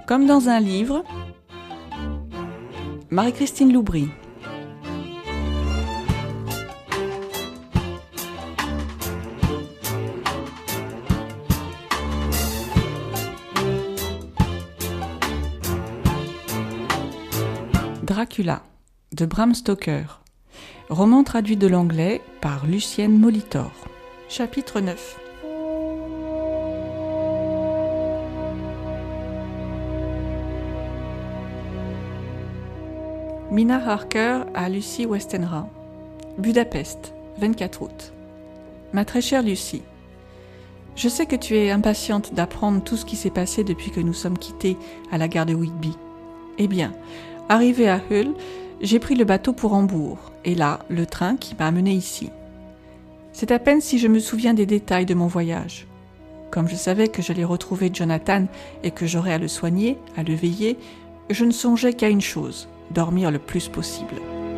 Comme dans un livre, Marie-Christine Loubry. Dracula, de Bram Stoker. Roman traduit de l'anglais par Lucienne Molitor. Chapitre 9. Mina Harker à Lucy Westenra. Budapest, 24 août. Ma très chère Lucy, je sais que tu es impatiente d'apprendre tout ce qui s'est passé depuis que nous sommes quittés à la gare de Whitby. Eh bien, arrivé à Hull, j'ai pris le bateau pour Hambourg, et là, le train qui m'a amené ici. C'est à peine si je me souviens des détails de mon voyage. Comme je savais que j'allais retrouver Jonathan et que j'aurais à le soigner, à le veiller, je ne songeais qu'à une chose, dormir le plus possible.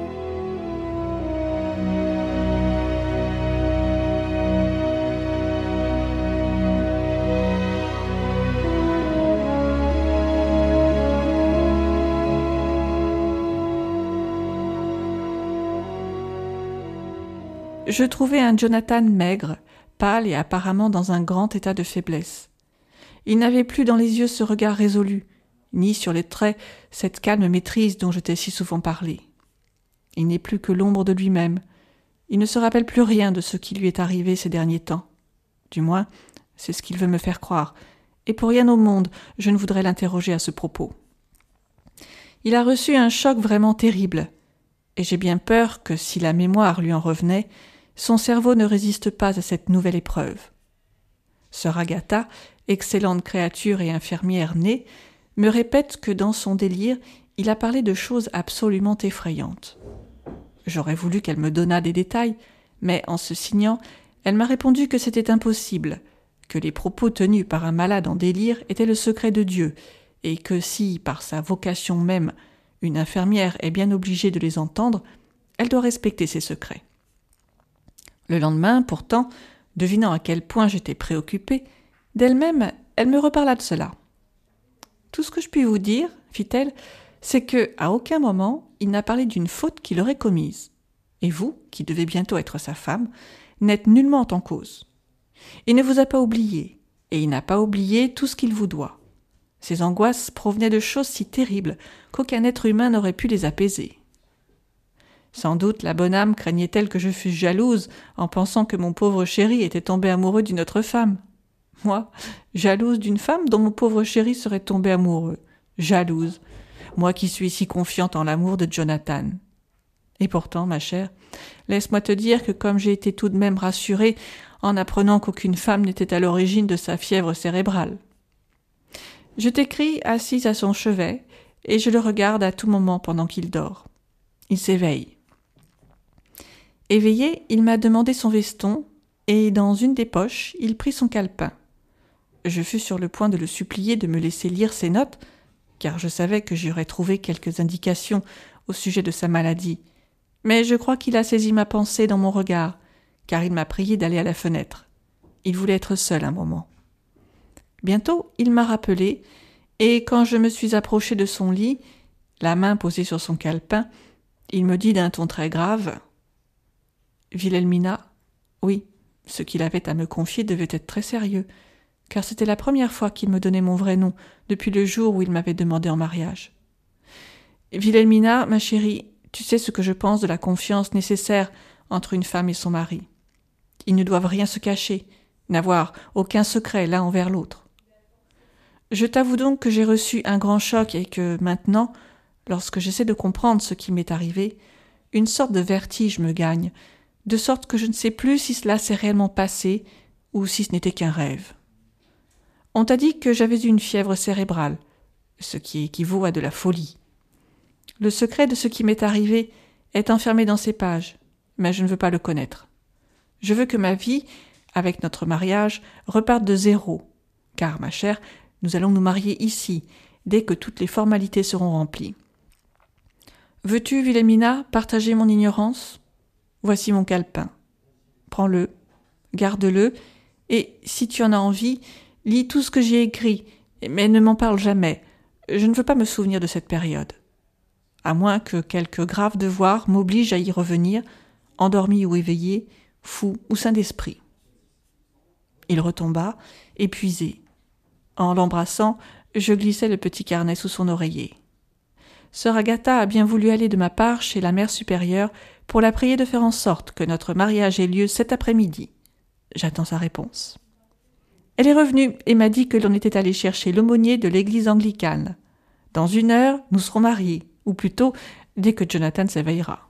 Je trouvais un Jonathan maigre, pâle et apparemment dans un grand état de faiblesse. Il n'avait plus dans les yeux ce regard résolu, ni sur les traits cette calme maîtrise dont je t'ai si souvent parlé. Il n'est plus que l'ombre de lui-même. Il ne se rappelle plus rien de ce qui lui est arrivé ces derniers temps. Du moins, c'est ce qu'il veut me faire croire, et pour rien au monde je ne voudrais l'interroger à ce propos. Il a reçu un choc vraiment terrible, et j'ai bien peur que, si la mémoire lui en revenait, son cerveau ne résiste pas à cette nouvelle épreuve. Sœur Agatha, excellente créature et infirmière née, me répète que dans son délire, il a parlé de choses absolument effrayantes. J'aurais voulu qu'elle me donnât des détails, mais en se signant, elle m'a répondu que c'était impossible, que les propos tenus par un malade en délire étaient le secret de Dieu, et que si, par sa vocation même, une infirmière est bien obligée de les entendre, elle doit respecter ses secrets. Le lendemain, pourtant, devinant à quel point j'étais préoccupée, d'elle-même, elle me reparla de cela. « Tout ce que je puis vous dire, fit-elle, c'est que, à aucun moment, il n'a parlé d'une faute qu'il aurait commise. Et vous, qui devez bientôt être sa femme, n'êtes nullement en cause. Il ne vous a pas oublié, et il n'a pas oublié tout ce qu'il vous doit. Ses angoisses provenaient de choses si terribles qu'aucun être humain n'aurait pu les apaiser. Sans doute la bonne âme craignait-elle que je fusse jalouse en pensant que mon pauvre chéri était tombé amoureux d'une autre femme. Moi, jalouse d'une femme dont mon pauvre chéri serait tombé amoureux. Jalouse, moi qui suis si confiante en l'amour de Jonathan. Et pourtant, ma chère, laisse-moi te dire que comme j'ai été tout de même rassurée en apprenant qu'aucune femme n'était à l'origine de sa fièvre cérébrale. Je t'écris assise à son chevet, et je le regarde à tout moment pendant qu'il dort. Il s'éveille. Éveillé, il m'a demandé son veston, et dans une des poches, il prit son calepin. Je fus sur le point de le supplier de me laisser lire ses notes, car je savais que j'y aurais trouvé quelques indications au sujet de sa maladie. Mais je crois qu'il a saisi ma pensée dans mon regard, car il m'a prié d'aller à la fenêtre. Il voulait être seul un moment. Bientôt, il m'a rappelé, et quand je me suis approchée de son lit, la main posée sur son calepin, il me dit d'un ton très grave « Wilhelmina, oui, ce qu'il avait à me confier devait être très sérieux, car c'était la première fois qu'il me donnait mon vrai nom depuis le jour où il m'avait demandé en mariage. Wilhelmina, ma chérie, tu sais ce que je pense de la confiance nécessaire entre une femme et son mari. Ils ne doivent rien se cacher, n'avoir aucun secret l'un envers l'autre. Je t'avoue donc que j'ai reçu un grand choc et que maintenant, lorsque j'essaie de comprendre ce qui m'est arrivé, une sorte de vertige me gagne, de sorte que je ne sais plus si cela s'est réellement passé ou si ce n'était qu'un rêve. On t'a dit que j'avais une fièvre cérébrale, ce qui équivaut à de la folie. Le secret de ce qui m'est arrivé est enfermé dans ces pages, mais je ne veux pas le connaître. Je veux que ma vie, avec notre mariage, reparte de zéro, car, ma chère, nous allons nous marier ici, dès que toutes les formalités seront remplies. Veux-tu, Wilhelmina, partager mon ignorance ? Voici mon calepin. Prends-le, garde-le, et, si tu en as envie, lis tout ce que j'ai écrit, mais ne m'en parle jamais. je ne veux pas me souvenir de cette période, à moins que quelque grave devoir m'oblige à y revenir, endormi ou éveillé, fou ou sain d'esprit. Il retomba, épuisé. En l'embrassant, je glissai le petit carnet sous son oreiller. Sœur Agatha a bien voulu aller de ma part chez la mère supérieure pour la prier de faire en sorte que notre mariage ait lieu cet après-midi. J'attends sa réponse. Elle est revenue et m'a dit que l'on était allé chercher l'aumônier de l'église anglicane. Dans 1 heure, nous serons mariés, ou plutôt, dès que Jonathan s'éveillera.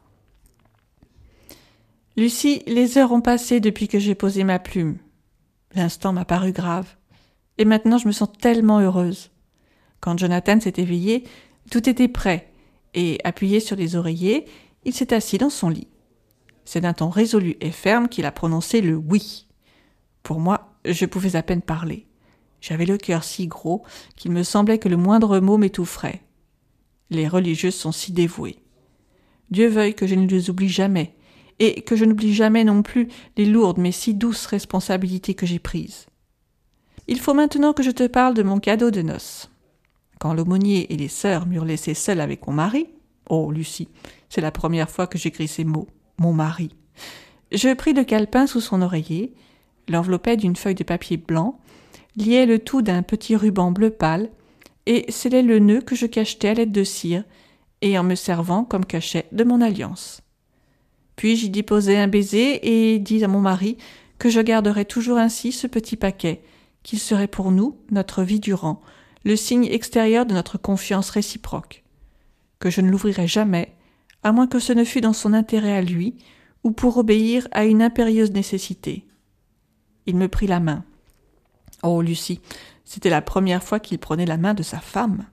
Lucie, les heures ont passé depuis que j'ai posé ma plume. L'instant m'a paru grave. Et maintenant je me sens tellement heureuse. Quand Jonathan s'est éveillé, tout était prêt, et, appuyé sur les oreillers, il s'est assis dans son lit. C'est d'un ton résolu et ferme qu'il a prononcé le « oui ». Pour moi, je pouvais à peine parler. J'avais le cœur si gros qu'il me semblait que le moindre mot m'étoufferait. Les religieuses sont si dévouées. Dieu veuille que je ne les oublie jamais, et que je n'oublie jamais non plus les lourdes mais si douces responsabilités que j'ai prises. Il faut maintenant que je te parle de mon cadeau de noces. Quand l'aumônier et les sœurs m'eurent laissé seule avec mon mari, oh Lucie, c'est la première fois que j'écris ces mots, mon mari, je pris le calepin sous son oreiller, l'enveloppais d'une feuille de papier blanc, liai le tout d'un petit ruban bleu pâle et scellai le nœud que je cachetais à l'aide de cire et en me servant comme cachet de mon alliance. Puis j'y déposai un baiser et dis à mon mari que je garderais toujours ainsi ce petit paquet, qu'il serait pour nous, notre vie durant, le signe extérieur de notre confiance réciproque, que je ne l'ouvrirais jamais, à moins que ce ne fût dans son intérêt à lui, ou pour obéir à une impérieuse nécessité. Il me prit la main. Oh, Lucie, c'était la première fois qu'il prenait la main de sa femme.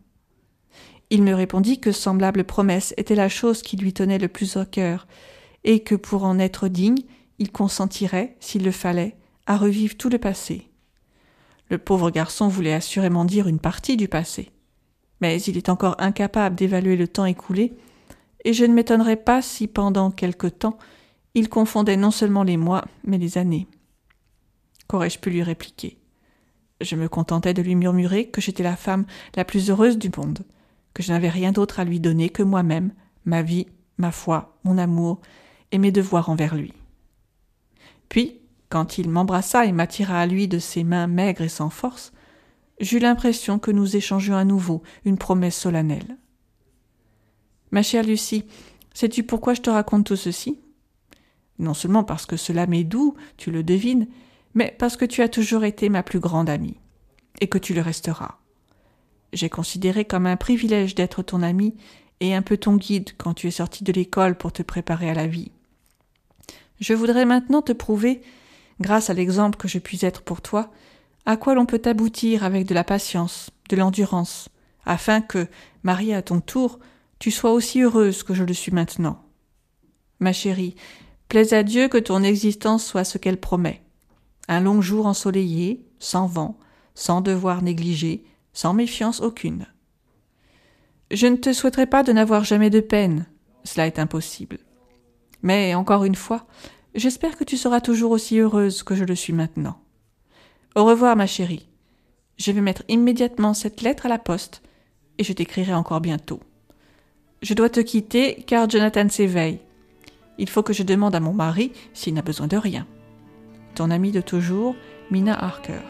Il me répondit que semblable promesse était la chose qui lui tenait le plus au cœur, et que pour en être digne, il consentirait, s'il le fallait, à revivre tout le passé. Le pauvre garçon voulait assurément dire une partie du passé, mais il est encore incapable d'évaluer le temps écoulé, et je ne m'étonnerais pas si pendant quelque temps il confondait non seulement les mois, mais les années. Qu'aurais-je pu lui répliquer? Je me contentais de lui murmurer que j'étais la femme la plus heureuse du monde, que je n'avais rien d'autre à lui donner que moi-même, ma vie, ma foi, mon amour et mes devoirs envers lui. Puis, quand il m'embrassa et m'attira à lui de ses mains maigres et sans force, j'eus l'impression que nous échangions à nouveau une promesse solennelle. « Ma chère Lucie, sais-tu pourquoi je te raconte tout ceci? Non seulement parce que cela m'est doux, tu le devines, mais parce que tu as toujours été ma plus grande amie, et que tu le resteras. J'ai considéré comme un privilège d'être ton amie et un peu ton guide quand tu es sortie de l'école pour te préparer à la vie. Je voudrais maintenant te prouver, grâce à l'exemple que je puis être pour toi, à quoi l'on peut aboutir avec de la patience, de l'endurance, afin que, mariée à ton tour, tu sois aussi heureuse que je le suis maintenant. Ma chérie, plaise à Dieu que ton existence soit ce qu'elle promet. Un long jour ensoleillé, sans vent, sans devoir négligé, sans méfiance aucune. Je ne te souhaiterais pas de n'avoir jamais de peine, cela est impossible. Mais, encore une fois, j'espère que tu seras toujours aussi heureuse que je le suis maintenant. Au revoir, ma chérie. Je vais mettre immédiatement cette lettre à la poste et je t'écrirai encore bientôt. Je dois te quitter car Jonathan s'éveille. Il faut que je demande à mon mari s'il n'a besoin de rien. Ton amie de toujours, Mina Harker.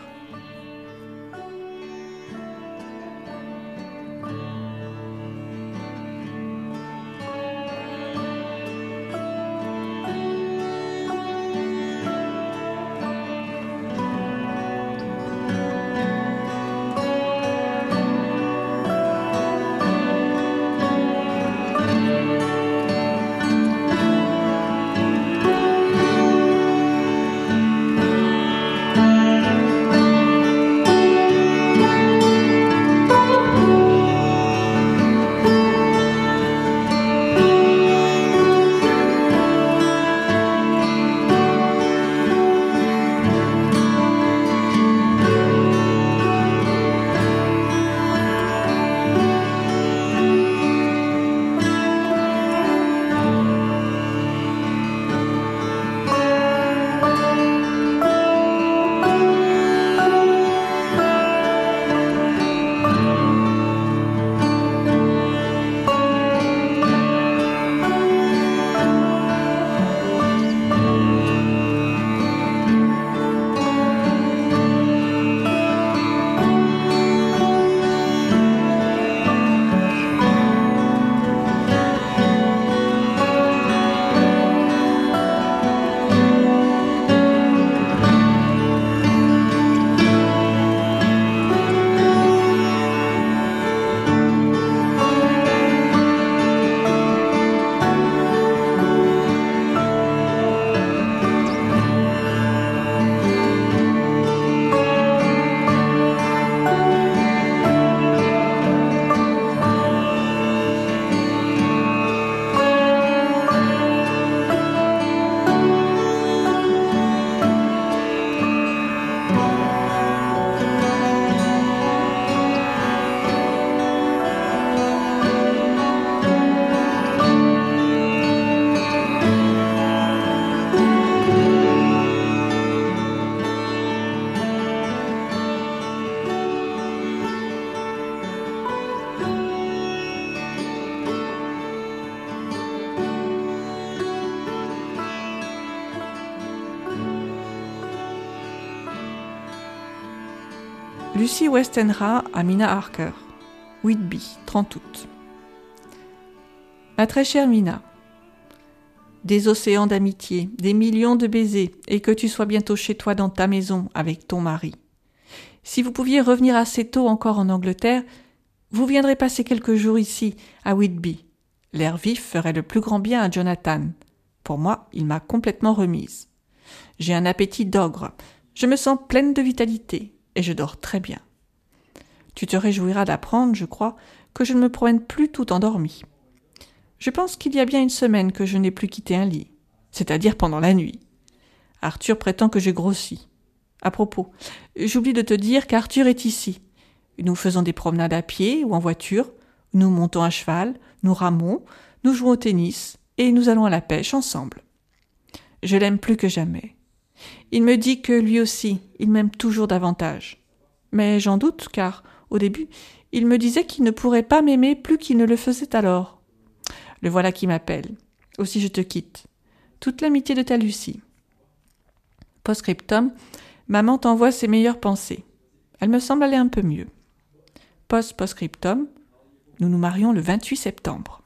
Lucy Westenra à Mina Harker. Whitby, 30 août. Ma très chère Mina, des océans d'amitié, des millions de baisers, et que tu sois bientôt chez toi dans ta maison avec ton mari. Si vous pouviez revenir assez tôt encore en Angleterre, vous viendrez passer quelques jours ici, à Whitby. L'air vif ferait le plus grand bien à Jonathan. Pour moi, il m'a complètement remise. J'ai un appétit d'ogre, je me sens pleine de vitalité, et je dors très bien. Tu te réjouiras d'apprendre, je crois, que je ne me promène plus tout endormie. Je pense qu'il y a bien une semaine que je n'ai plus quitté un lit, c'est-à-dire pendant la nuit. Arthur prétend que j'ai grossi. À propos, j'oublie de te dire qu'Arthur est ici. Nous faisons des promenades à pied ou en voiture, nous montons à cheval, nous ramons, nous jouons au tennis et nous allons à la pêche ensemble. Je l'aime plus que jamais. Il me dit que lui aussi, il m'aime toujours davantage. Mais j'en doute car, au début, il me disait qu'il ne pourrait pas m'aimer plus qu'il ne le faisait alors. Le voilà qui m'appelle. Aussi je te quitte. Toute l'amitié de ta Lucie. Post-scriptum, maman t'envoie ses meilleures pensées. Elle me semble aller un peu mieux. Post-scriptum, nous nous marions le 28 septembre.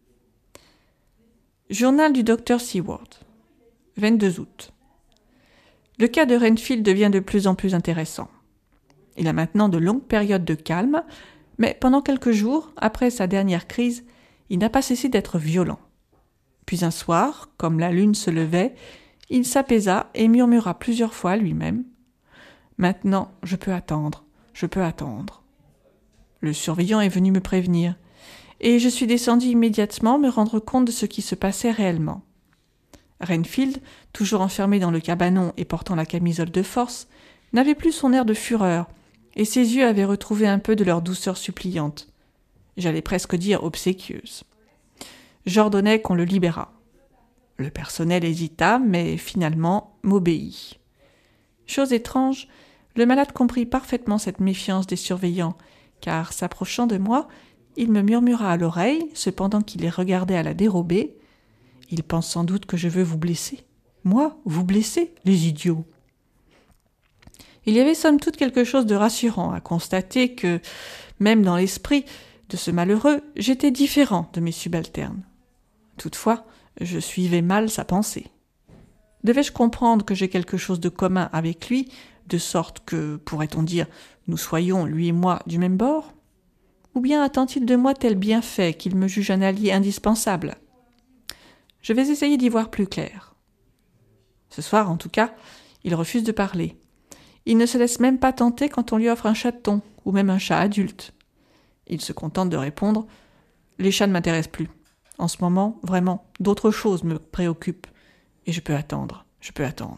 Journal du docteur Seward. 22 août. Le cas de Renfield devient de plus en plus intéressant. Il a maintenant de longues périodes de calme, mais pendant quelques jours, après sa dernière crise, il n'a pas cessé d'être violent. Puis un soir, comme la lune se levait, il s'apaisa et murmura plusieurs fois à lui-même « Maintenant, je peux attendre, je peux attendre. » Le surveillant est venu me prévenir, et je suis descendu immédiatement me rendre compte de ce qui se passait réellement. Renfield, toujours enfermé dans le cabanon et portant la camisole de force, n'avait plus son air de fureur, et ses yeux avaient retrouvé un peu de leur douceur suppliante. J'allais presque dire obséquieuse. J'ordonnai qu'on le libérât. Le personnel hésita, mais finalement m'obéit. Chose étrange, le malade comprit parfaitement cette méfiance des surveillants, car, s'approchant de moi, il me murmura à l'oreille, cependant qu'il les regardait à la dérobée, « Il pense sans doute que je veux vous blesser. Moi, vous blesser, les idiots !» Il y avait somme toute quelque chose de rassurant à constater que, même dans l'esprit de ce malheureux, j'étais différent de mes subalternes. Toutefois, je suivais mal sa pensée. Devais-je comprendre que j'ai quelque chose de commun avec lui, de sorte que, pourrait-on dire, nous soyons, lui et moi, du même bord ? Ou bien attend-il de moi tel bienfait qu'il me juge un allié indispensable ? Je vais essayer d'y voir plus clair. Ce soir, en tout cas, il refuse de parler. Il ne se laisse même pas tenter quand on lui offre un chaton, ou même un chat adulte. Il se contente de répondre « Les chats ne m'intéressent plus. En ce moment, vraiment, d'autres choses me préoccupent. Et je peux attendre, je peux attendre. »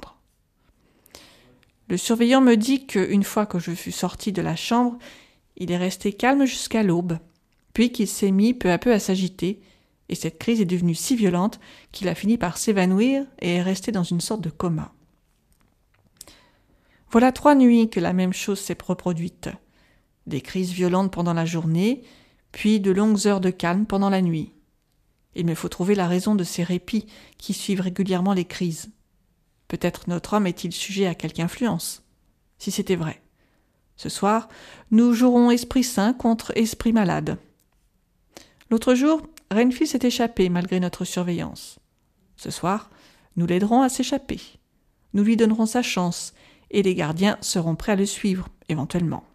Le surveillant me dit qu'une fois que je fus sorti de la chambre, il est resté calme jusqu'à l'aube, puis qu'il s'est mis peu à peu à s'agiter, et cette crise est devenue si violente qu'il a fini par s'évanouir et est resté dans une sorte de coma. Voilà 3 nuits que la même chose s'est reproduite. Des crises violentes pendant la journée, puis de longues heures de calme pendant la nuit. Il me faut trouver la raison de ces répits qui suivent régulièrement les crises. Peut-être notre homme est-il sujet à quelque influence. Si c'était vrai. Ce soir, nous jouerons esprit sain contre esprit malade. L'autre jour, Renfield s'est échappé malgré notre surveillance. Ce soir, nous l'aiderons à s'échapper. Nous lui donnerons sa chance, et les gardiens seront prêts à le suivre, éventuellement.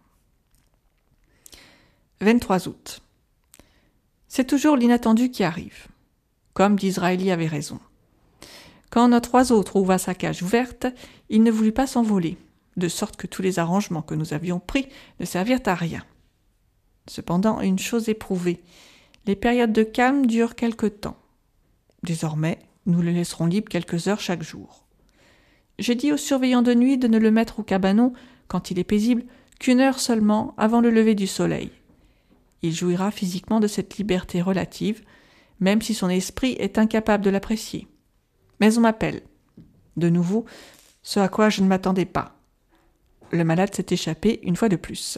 23 août. C'est toujours l'inattendu qui arrive. Comme Disraeli avait raison. Quand notre oiseau trouva sa cage ouverte, il ne voulut pas s'envoler, de sorte que tous les arrangements que nous avions pris ne servirent à rien. Cependant, une chose est prouvée, les périodes de calme durent quelque temps. Désormais, nous le laisserons libre quelques heures chaque jour. J'ai dit au surveillant de nuit de ne le mettre au cabanon, quand il est paisible, qu'1 heure seulement avant le lever du soleil. Il jouira physiquement de cette liberté relative, même si son esprit est incapable de l'apprécier. Mais on m'appelle. De nouveau, ce à quoi je ne m'attendais pas. Le malade s'est échappé une fois de plus.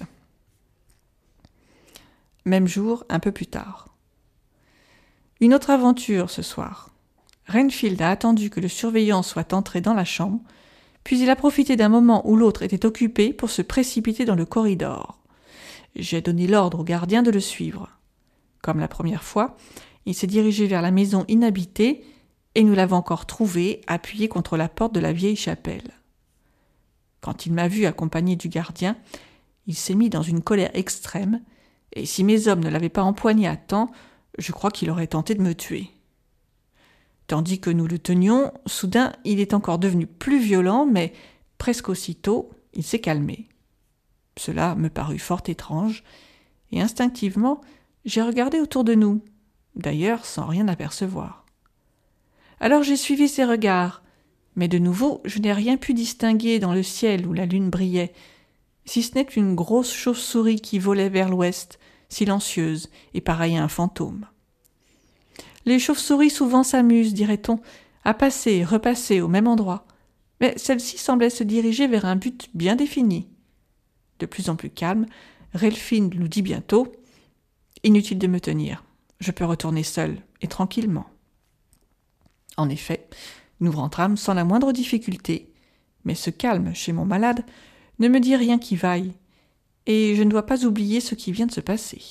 Même jour, un peu plus tard. Une autre aventure ce soir. Renfield a attendu que le surveillant soit entré dans la chambre, Puis il a profité d'un moment où l'autre était occupé pour se précipiter dans le corridor. J'ai donné l'ordre au gardien de le suivre. Comme la première fois, il s'est dirigé vers la maison inhabitée et nous l'avons encore trouvé appuyé contre la porte de la vieille chapelle. Quand il m'a vu accompagné du gardien, il s'est mis dans une colère extrême, et si mes hommes ne l'avaient pas empoigné à temps, je crois qu'il aurait tenté de me tuer. Tandis que nous le tenions, soudain il est encore devenu plus violent, mais presque aussitôt il s'est calmé. Cela me parut fort étrange, et instinctivement j'ai regardé autour de nous, d'ailleurs sans rien apercevoir. Alors j'ai suivi ses regards, mais de nouveau je n'ai rien pu distinguer dans le ciel où la lune brillait, si ce n'est une grosse chauve-souris qui volait vers l'ouest, silencieuse et pareille à un fantôme. Les chauves-souris souvent s'amusent, dirait-on, à passer et repasser au même endroit, mais celle-ci semblait se diriger vers un but bien défini. De plus en plus calme, Relfine nous dit bientôt « Inutile de me tenir, je peux retourner seul et tranquillement. » En effet, nous rentrâmes sans la moindre difficulté, mais ce calme chez mon malade ne me dit rien qui vaille, et je ne dois pas oublier ce qui vient de se passer.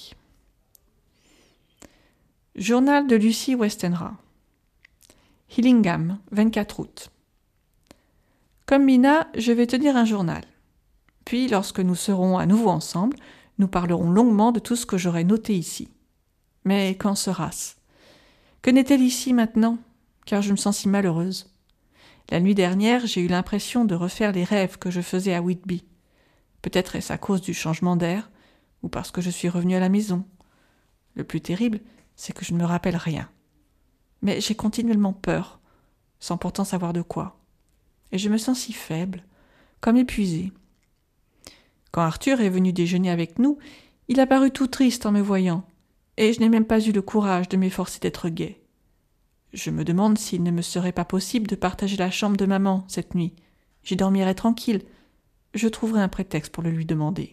Journal de Lucy Westenra. Hillingham, 24 août. Comme Mina, je vais tenir un journal. Puis, lorsque nous serons à nouveau ensemble, nous parlerons longuement de tout ce que j'aurai noté ici. Mais qu'en sera-ce ? Que n'est-elle ici maintenant ? Car je me sens si malheureuse. La nuit dernière, j'ai eu l'impression de refaire les rêves que je faisais à Whitby. Peut-être est-ce à cause du changement d'air, ou parce que je suis revenue à la maison. Le plus terrible, c'est que je ne me rappelle rien. Mais j'ai continuellement peur, sans pourtant savoir de quoi. Et je me sens si faible, comme épuisée. Quand Arthur est venu déjeuner avec nous, il a paru tout triste en me voyant, et je n'ai même pas eu le courage de m'efforcer d'être gai. Je me demande s'il ne me serait pas possible de partager la chambre de maman cette nuit. J'y dormirais tranquille. Je trouverai un prétexte pour le lui demander.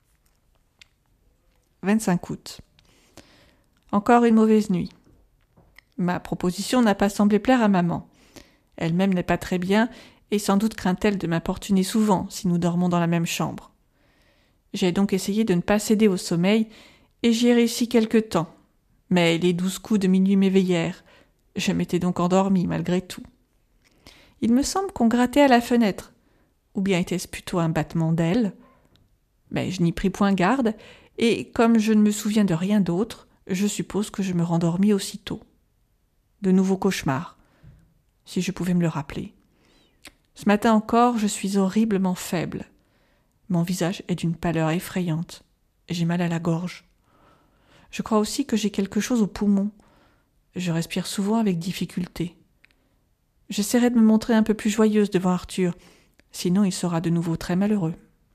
25 août. Encore une mauvaise nuit. Ma proposition n'a pas semblé plaire à maman. Elle-même n'est pas très bien, et sans doute craint-elle de m'importuner souvent si nous dormons dans la même chambre. J'ai donc essayé de ne pas céder au sommeil, et j'y ai réussi quelque temps. Mais les 12 coups de minuit m'éveillèrent. Je m'étais donc endormie malgré tout. Il me semble qu'on grattait à la fenêtre, ou bien était-ce plutôt un battement d'ailes ? Mais je n'y pris point garde, et comme je ne me souviens de rien d'autre, je suppose que je me rendormis aussitôt. De nouveaux cauchemars, si je pouvais me le rappeler. Ce matin encore, je suis horriblement faible. Mon visage est d'une pâleur effrayante, et j'ai mal à la gorge. Je crois aussi que j'ai quelque chose au poumon. Je respire souvent avec difficulté. J'essaierai de me montrer un peu plus joyeuse devant Arthur, sinon il sera de nouveau très malheureux.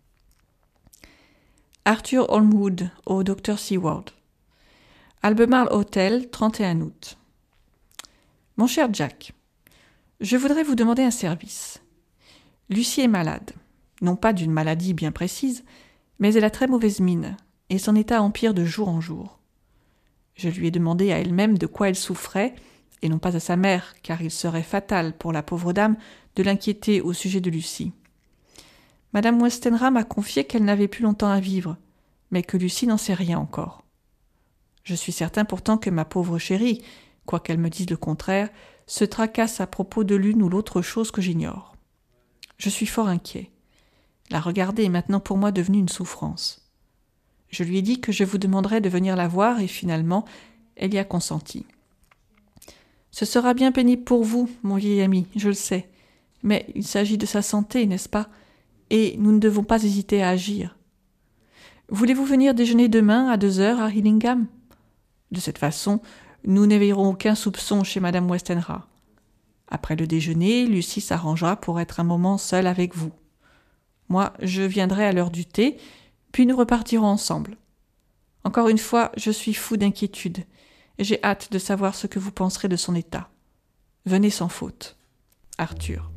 Arthur Holmwood au Dr. Seward. Albemarle Hotel, 31 août. Mon cher Jack, je voudrais vous demander un service. Lucie est malade, non pas d'une maladie bien précise, mais elle a très mauvaise mine, et son état empire de jour en jour. Je lui ai demandé à elle-même de quoi elle souffrait, et non pas à sa mère, car il serait fatal pour la pauvre dame de l'inquiéter au sujet de Lucie. Madame Westenra m'a confié qu'elle n'avait plus longtemps à vivre, mais que Lucie n'en sait rien encore. Je suis certain pourtant que ma pauvre chérie, quoiqu'elle me dise le contraire, se tracasse à propos de l'une ou l'autre chose que j'ignore. Je suis fort inquiet. La regarder est maintenant pour moi devenue une souffrance. Je lui ai dit que je vous demanderais de venir la voir et finalement, elle y a consenti. Ce sera bien pénible pour vous, mon vieil ami, je le sais, mais il s'agit de sa santé, n'est-ce pas ? Et nous ne devons pas hésiter à agir. Voulez-vous venir déjeuner demain à 2 heures à Hillingham ? De cette façon, nous n'éveillerons aucun soupçon chez Madame Westenra. Après le déjeuner, Lucie s'arrangera pour être un moment seule avec vous. Moi, je viendrai à l'heure du thé, puis nous repartirons ensemble. Encore une fois, je suis fou d'inquiétude, et j'ai hâte de savoir ce que vous penserez de son état. Venez sans faute. Arthur.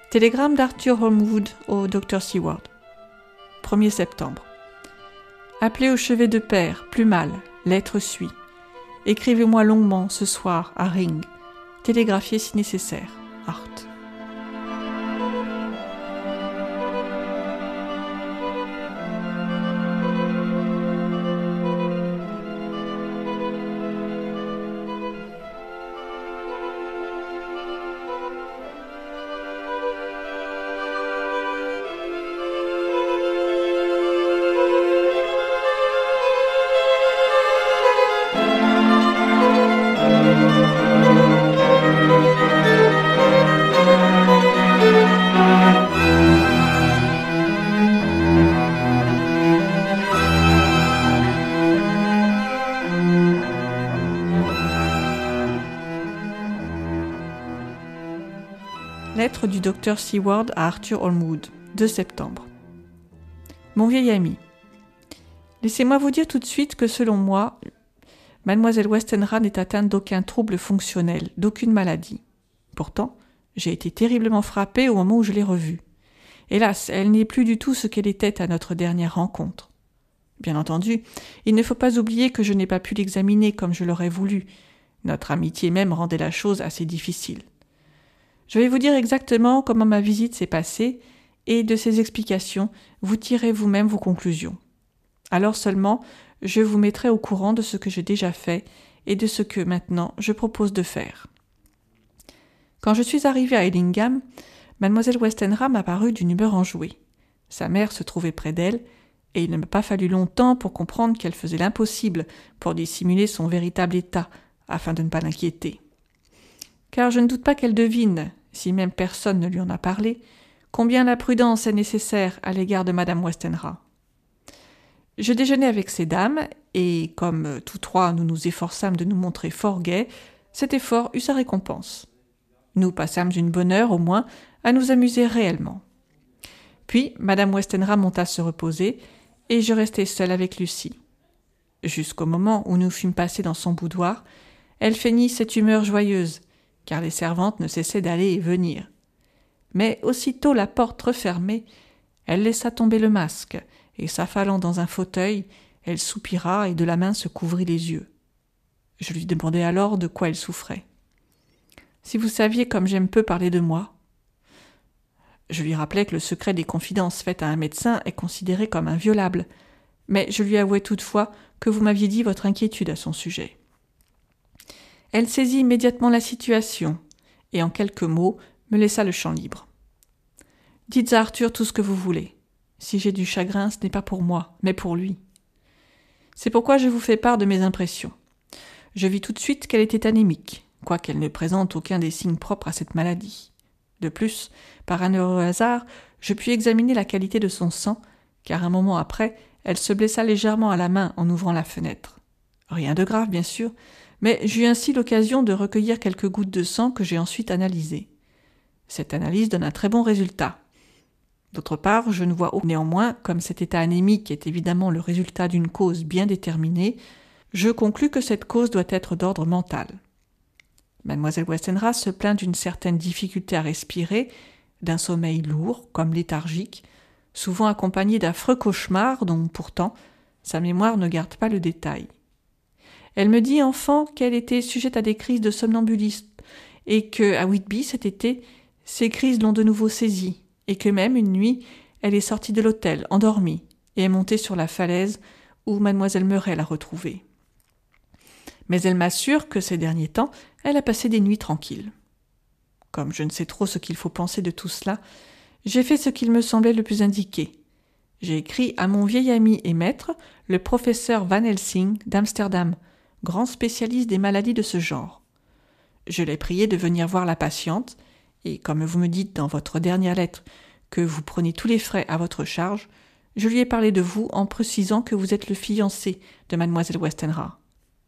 Télégramme d'Arthur Holmwood au Dr. Seward. 1er septembre. Appelez au chevet de père, plus mal, lettre suit. Écrivez-moi longuement ce soir à Ring. Télégraphiez si nécessaire. Art. Lettre du Dr. Seward à Arthur Holmwood, 2 septembre. Mon vieil ami, laissez-moi vous dire tout de suite que selon moi, Mademoiselle Westenra n'est atteinte d'aucun trouble fonctionnel, d'aucune maladie. Pourtant, j'ai été terriblement frappé au moment où je l'ai revue. Hélas, elle n'est plus du tout ce qu'elle était à notre dernière rencontre. Bien entendu, il ne faut pas oublier que je n'ai pas pu l'examiner comme je l'aurais voulu. Notre amitié même rendait la chose assez difficile. Je vais vous dire exactement comment ma visite s'est passée et de ces explications, vous tirez vous-même vos conclusions. Alors seulement, je vous mettrai au courant de ce que j'ai déjà fait et de ce que, maintenant, je propose de faire. Quand je suis arrivée à Ellingham, Mademoiselle Westenra m'a paru d'une humeur enjouée. Sa mère se trouvait près d'elle, et il ne m'a pas fallu longtemps pour comprendre qu'elle faisait l'impossible pour dissimuler son véritable état, afin de ne pas l'inquiéter. Car je ne doute pas qu'elle devine, si même personne ne lui en a parlé, combien la prudence est nécessaire à l'égard de Madame Westenra. Je déjeunai avec ces dames, et comme tous trois nous nous efforçâmes de nous montrer fort gais, cet effort eut sa récompense. Nous passâmes une bonne heure, au moins, à nous amuser réellement. Puis Madame Westenra monta se reposer, et je restai seule avec Lucie. Jusqu'au moment où nous fûmes passés dans son boudoir, elle feignit cette humeur joyeuse, car les servantes ne cessaient d'aller et venir. Mais aussitôt la porte refermée, elle laissa tomber le masque, et s'affalant dans un fauteuil, elle soupira et de la main se couvrit les yeux. Je lui demandai alors de quoi elle souffrait. « Si vous saviez comme j'aime peu parler de moi. » Je lui rappelai que le secret des confidences faites à un médecin est considéré comme inviolable, mais je lui avouai toutefois que vous m'aviez dit votre inquiétude à son sujet. Elle saisit immédiatement la situation, et en quelques mots me laissa le champ libre. « Dites à Arthur tout ce que vous voulez. Si j'ai du chagrin, ce n'est pas pour moi, mais pour lui. C'est pourquoi je vous fais part de mes impressions. Je vis tout de suite qu'elle était anémique, quoiqu'elle ne présente aucun des signes propres à cette maladie. De plus, par un heureux hasard, je pus examiner la qualité de son sang, car un moment après, elle se blessa légèrement à la main en ouvrant la fenêtre. Rien de grave, bien sûr, mais j'eus ainsi l'occasion de recueillir quelques gouttes de sang que j'ai ensuite analysées. Cette analyse donne un très bon résultat. D'autre part, je ne vois néanmoins, comme cet état anémique est évidemment le résultat d'une cause bien déterminée, je conclus que cette cause doit être d'ordre mental. Mademoiselle Westenra se plaint d'une certaine difficulté à respirer, d'un sommeil lourd, comme léthargique, souvent accompagné d'affreux cauchemars dont, pourtant, sa mémoire ne garde pas le détail. Elle me dit, enfant, qu'elle était sujette à des crises de somnambulisme, et que, à Whitby, cet été, ces crises l'ont de nouveau saisie, et que même, une nuit, elle est sortie de l'hôtel, endormie, et est montée sur la falaise où mademoiselle Murray l'a retrouvée. Mais elle m'assure que ces derniers temps, elle a passé des nuits tranquilles. Comme je ne sais trop ce qu'il faut penser de tout cela, j'ai fait ce qu'il me semblait le plus indiqué. J'ai écrit à mon vieil ami et maître, le professeur Van Helsing d'Amsterdam, grand spécialiste des maladies de ce genre. Je l'ai prié de venir voir la patiente, et comme vous me dites dans votre dernière lettre que vous prenez tous les frais à votre charge, je lui ai parlé de vous en précisant que vous êtes le fiancé de mademoiselle Westenra.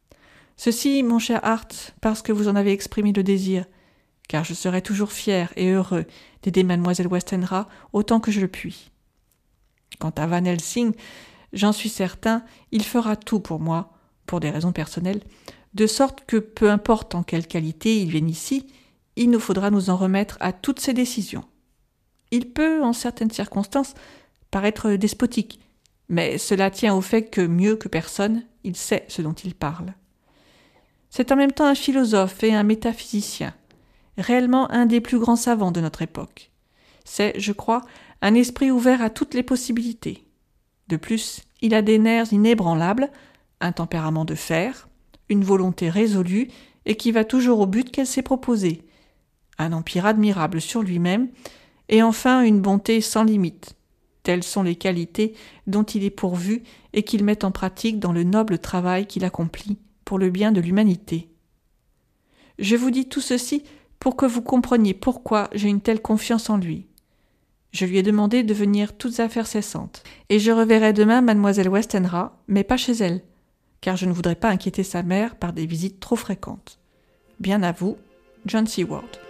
Ceci, mon cher Hart, parce que vous en avez exprimé le désir, car je serai toujours fier et heureux d'aider mademoiselle Westenra autant que je le puis. Quant à Van Helsing, j'en suis certain, il fera tout pour moi, pour des raisons personnelles, de sorte que, peu importe en quelle qualité il vienne ici, il nous faudra nous en remettre à toutes ses décisions. Il peut, en certaines circonstances, paraître despotique, mais cela tient au fait que, mieux que personne, il sait ce dont il parle. C'est en même temps un philosophe et un métaphysicien, réellement un des plus grands savants de notre époque. C'est, je crois, un esprit ouvert à toutes les possibilités. De plus, il a des nerfs inébranlables, un tempérament de fer, une volonté résolue et qui va toujours au but qu'elle s'est proposé, un empire admirable sur lui-même, et enfin une bonté sans limite. Telles sont les qualités dont il est pourvu et qu'il met en pratique dans le noble travail qu'il accomplit pour le bien de l'humanité. Je vous dis tout ceci pour que vous compreniez pourquoi j'ai une telle confiance en lui. Je lui ai demandé de venir toutes affaires cessantes, et je reverrai demain mademoiselle Westenra, mais pas chez elle, car je ne voudrais pas inquiéter sa mère par des visites trop fréquentes. Bien à vous, John Seward.